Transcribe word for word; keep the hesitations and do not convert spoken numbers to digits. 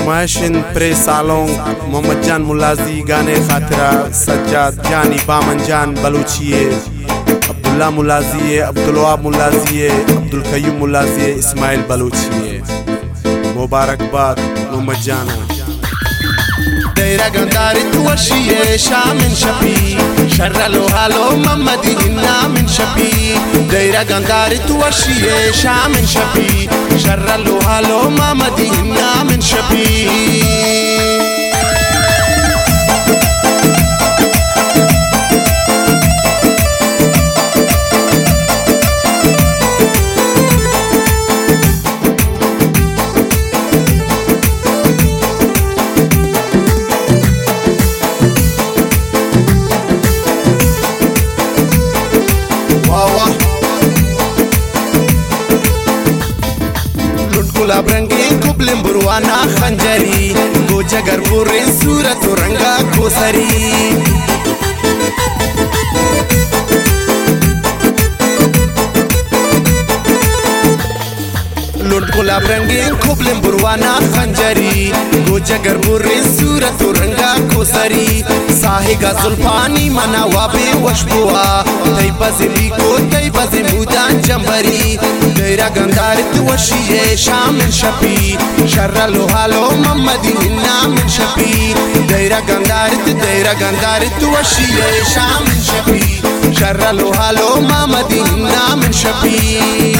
फरमाइशिन pray सालों मोहम्मद जान मुलाजी गाने खातिरा सज्जाद जानी बामन जान बलूचिए अब्दुल्ला मुलाजिए अब्दुलवाब मुलाजिए अब्दुल कयूम मुलाजिए इस्माइल बलूचिए मुबारकबाद मोहम्मद जाना دايرة قنداري توشي شامن شبي شرلو هالو ممدي إنا من شبي دايرة قنداري توشي شامن شبي شرلو هالو ممدي إنا من شبي برنگین کبلم بروانا خنجری گو جگر بورین صورت و رنگا کوسری لوند گلاب رنگین کبلم بروانا خنجری گو جگر بورین صورت و رنگا کوسری ساهگا زلفانی منا وابه وشبوا تای بزلی کو تای بزمودان جنبری دايرة قنداري توشي شامن شبي شرلو هالو ممدي إنا من شبي دايرة قنداري دايرة قنداري توشي شامن شبي شرلو هالو ممدي إنا من شبي